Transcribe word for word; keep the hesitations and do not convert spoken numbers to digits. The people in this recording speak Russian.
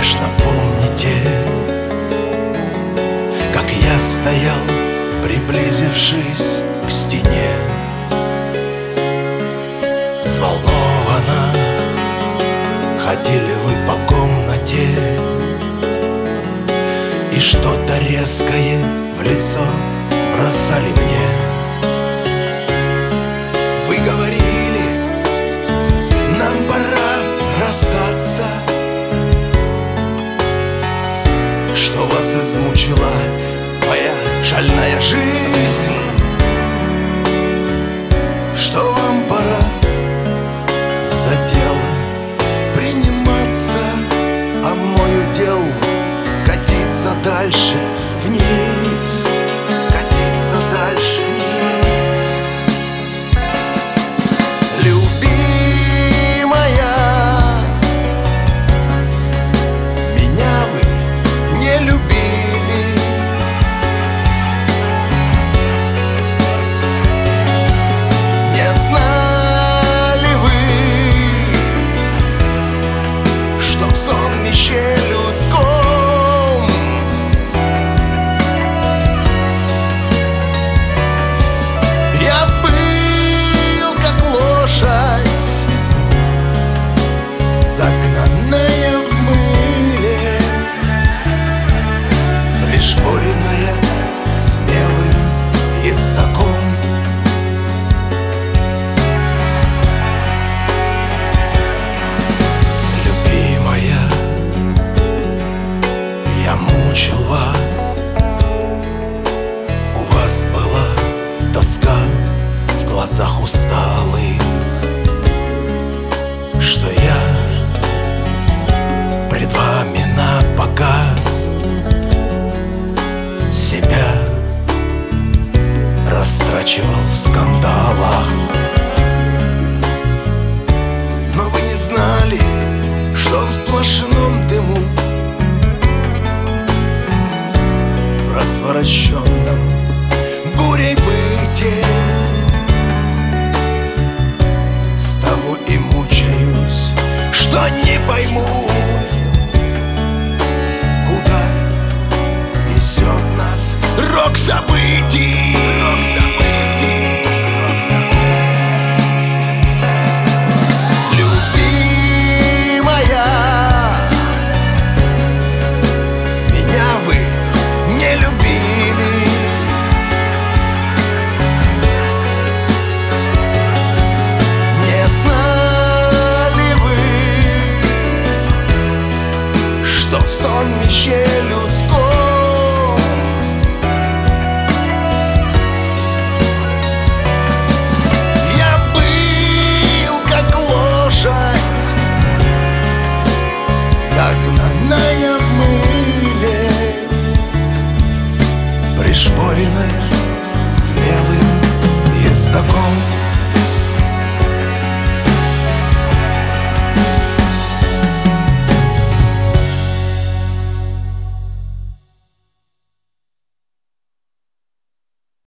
конечно, помните, как я стоял, приблизившись к стене. Взволнованно ходили вы по комнате, и что-то резкое в лицо бросали мне. Вы говорили, нам пора расстаться, что вас измучила моя шальная жизнь, что вам пора за дело приниматься, а мой удел катиться дальше вниз, катиться дальше вниз. Любимая, меня вы не любили, не знали вы, что в сонмище людском я был как лошадь, загнанная в мыле, пришпоренная смелым ездоком. Любимая, я мучил вас, у вас была тоска в глазах усталых, что я пред вами напоказ себя растрачивал в скандалах. Но вы не знали, что в сплошном дыму, в разворощенном бурей быте, с того и мучаюсь, что не пойму, куда несет нас рок событий. Любимая, меня вы не любили, не знали вы, что в сонмище людском